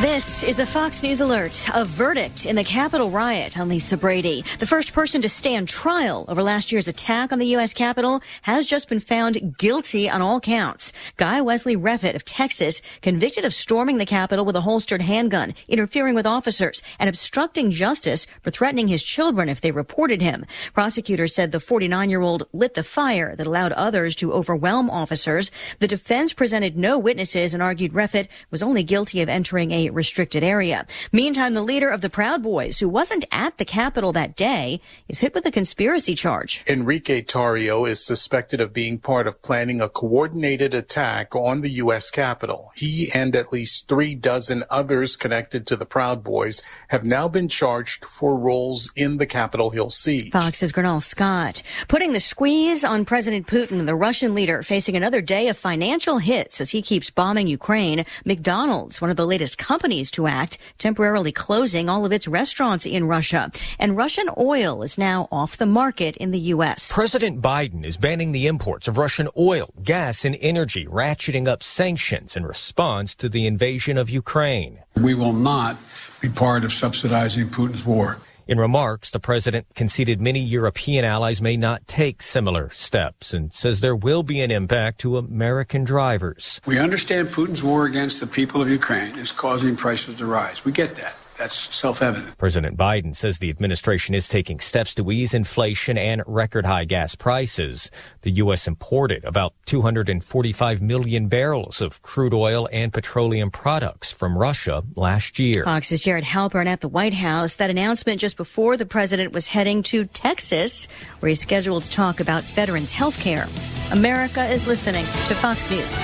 This is a Fox News alert. A verdict in the Capitol riot on Lisa Brady. The first person to stand trial over last year's attack on the U.S. Capitol has just been found guilty on all counts. Guy Wesley Reffitt of Texas, convicted of storming the Capitol with a holstered handgun, interfering with officers, and obstructing justice for threatening his children if they reported him. Prosecutors said the 49-year-old lit the fire that allowed others to overwhelm officers. The defense presented no witnesses and argued Reffitt was only guilty of entering a restricted area. Meantime, the leader of the Proud Boys, who wasn't at the Capitol that day, is hit with a conspiracy charge. Enrique Tarrio is suspected of being part of planning a coordinated attack on the U.S. Capitol. He and at least 36 others connected to the Proud Boys have now been charged for roles in the Capitol Hill siege. Fox's Gernal Scott. Putting the squeeze on President Putin, the Russian leader facing another day of financial hits as he keeps bombing Ukraine. McDonald's, one of the latest companies to act, temporarily closing all of its restaurants in Russia. And Russian oil is now off the market in the U.S. President Biden is banning the imports of Russian oil, gas, and energy, ratcheting up sanctions in response to the invasion of Ukraine. We will not be part of subsidizing Putin's war. In remarks, the president conceded many European allies may not take similar steps and says there will be an impact to American drivers. We understand Putin's war against the people of Ukraine is causing prices to rise. We get that. That's self-evident. President Biden says the administration is taking steps to ease inflation and record-high gas prices. The U.S. imported about 245 million barrels of crude oil and petroleum products from Russia last year. Fox's Jared Halpern at the White House. That announcement just before the president was heading to Texas, where he's scheduled to talk about veterans' health care. America is listening to Fox News.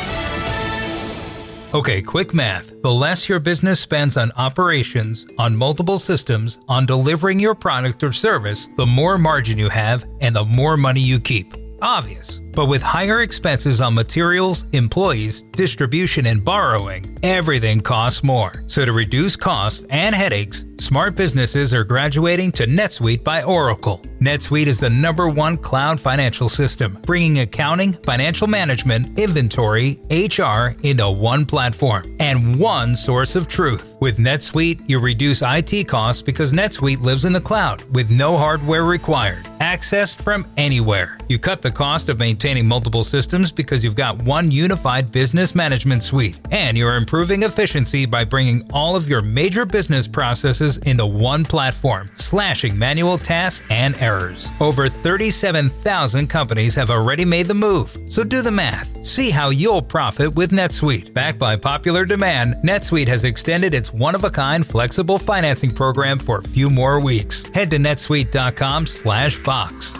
Okay, quick math. The less your business spends on operations, on multiple systems, on delivering your product or service, the more margin you have and the more money you keep. Obvious. But with higher expenses on materials, employees, distribution, and borrowing, everything costs more. So to reduce costs and headaches, smart businesses are graduating to NetSuite by Oracle. NetSuite is the #1 cloud financial system, bringing accounting, financial management, inventory, HR into one platform and one source of truth. With NetSuite, you reduce IT costs because NetSuite lives in the cloud with no hardware required. Accessed from anywhere. You cut the cost of maintaining multiple systems because you've got one unified business management suite. And you're improving efficiency by bringing all of your major business processes into one platform, slashing manual tasks and errors. Over 37,000 companies have already made the move. So do the math. See how you'll profit with NetSuite. Backed by popular demand, NetSuite has extended its one-of-a-kind flexible financing program for a few more weeks. Head to netsuite.com/Fox.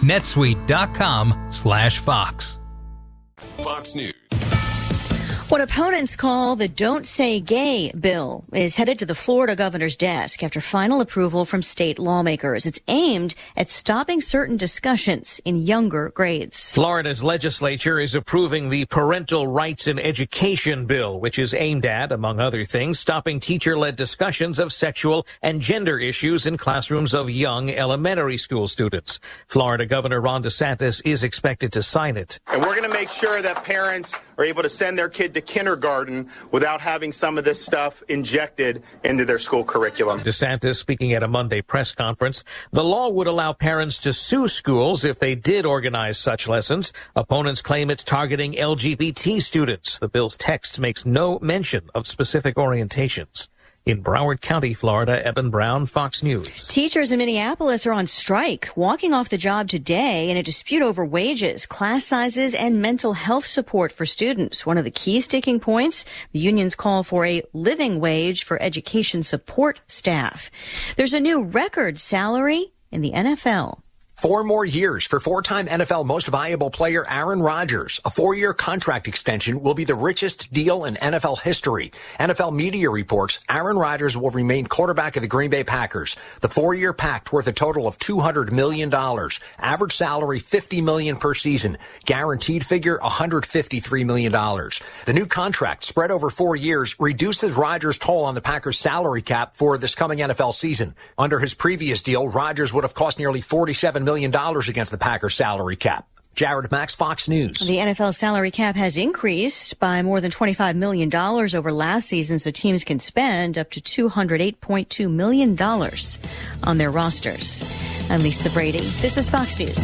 netsuite.com/Fox. Fox News. What opponents call the Don't Say Gay bill is headed to the Florida governor's desk after final approval from state lawmakers. It's aimed at stopping certain discussions in younger grades. Florida's legislature is approving the Parental Rights in Education bill, which is aimed at, among other things, stopping teacher-led discussions of sexual and gender issues in classrooms of young elementary school students. Florida Governor Ron DeSantis is expected to sign it. And we're going to make sure that parents are able to send their kid to kindergarten without having some of this stuff injected into their school curriculum. DeSantis speaking at a Monday press conference. The law would allow parents to sue schools if they did organize such lessons. Opponents claim it's targeting LGBT students. The bill's text makes no mention of specific orientations. In Broward County, Florida, Eben Brown, Fox News. Teachers in Minneapolis are on strike, walking off the job today in a dispute over wages, class sizes, and mental health support for students. One of the key sticking points, the unions call for a living wage for education support staff. There's a new record salary in the NFL. 4 more years for 4-time NFL Most Valuable Player Aaron Rodgers. A 4-year contract extension will be the richest deal in NFL history. NFL media reports Aaron Rodgers will remain quarterback of the Green Bay Packers. The 4-year pact worth a total of $200 million. Average salary $50 million per season. Guaranteed figure $153 million. The new contract, spread over 4 years, reduces Rodgers' toll on the Packers' salary cap for this coming NFL season. Under his previous deal, Rodgers would have cost nearly $47 million against the Packers' salary cap. Jared Max, Fox News. The NFL salary cap has increased by more than $25 million over last season, so teams can spend up to $208.2 million on their rosters. I'm Lisa Brady. This is Fox News.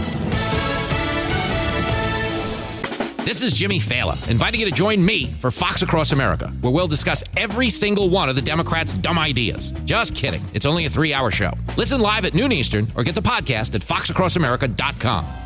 This is Jimmy Fallon, inviting you to join me for Fox Across America, where we'll discuss every single one of the Democrats' dumb ideas. Just kidding. It's only a 3-hour show. Listen live at noon Eastern or get the podcast at foxacrossamerica.com.